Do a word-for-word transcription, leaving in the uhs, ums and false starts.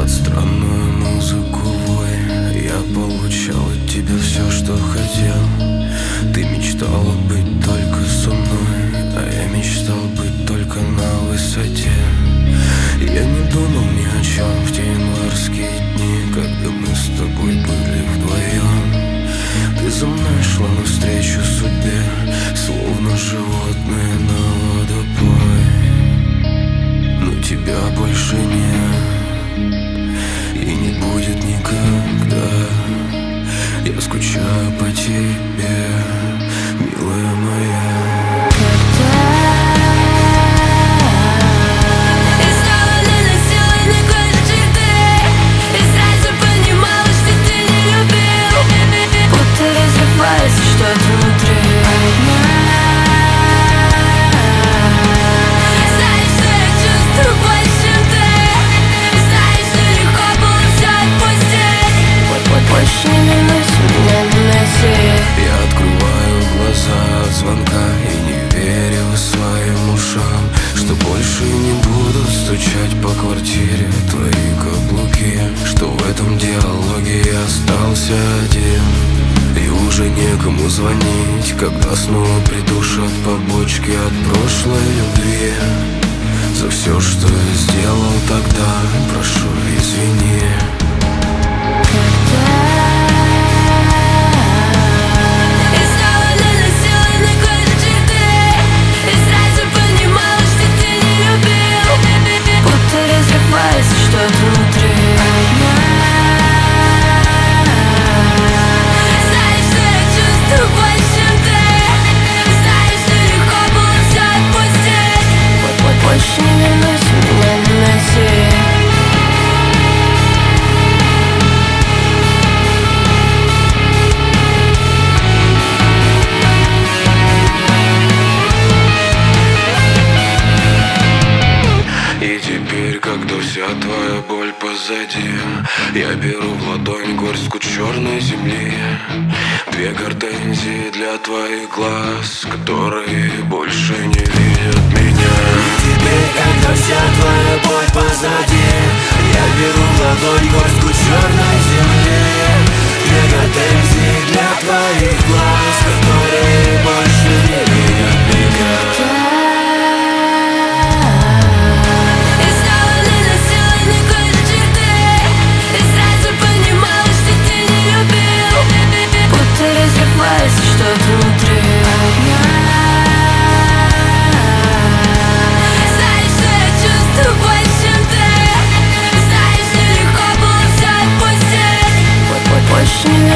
Под странную музыку вой я получал от тебя все, что хотел. Ты мечтала быть только со мной, а я мечтал быть только на высоте. Я не думал ни о чем в те январские дни, когда мы с тобой были вдвоем. Ты за мной шла навстречу судьбе, словно животное на водопой. Но тебя больше нет и не будет никогда. Я скучаю по тебе, милая моя. Что-то внутри знаешь, что я чувствую больше, чем ты. Знаешь, что легко получать пустить. Больше не вернусь, меня не найти. Я открываю глаза от звонка и не верю своим ушам, что больше не будут стучать по квартире твои каблуки, что в этом диалоге я остался один. И уже некому звонить, когда снова придушат побочки от прошлой любви. За все, что я сделал тогда, прошу, извини. И снова наносила на кожу черты, и сразу понимала, что ты не любил. Будто разрывается что-то внутри. Больше не вернусь, меня не найти. И теперь, когда вся твоя боль позади, я беру в ладонь горстку черной земли. Две гортензии для твоих глаз, которые больше не видят меня. И теперь, когда вся твоя боль позади, я беру в ладонь горстку черной земли. Две гортензии для твоих глаз, которые больше не видят меня. Что-то внутри. Знаешь, что я чувствую больше, чем ты. Знаешь, что легко получать пустить. Больше не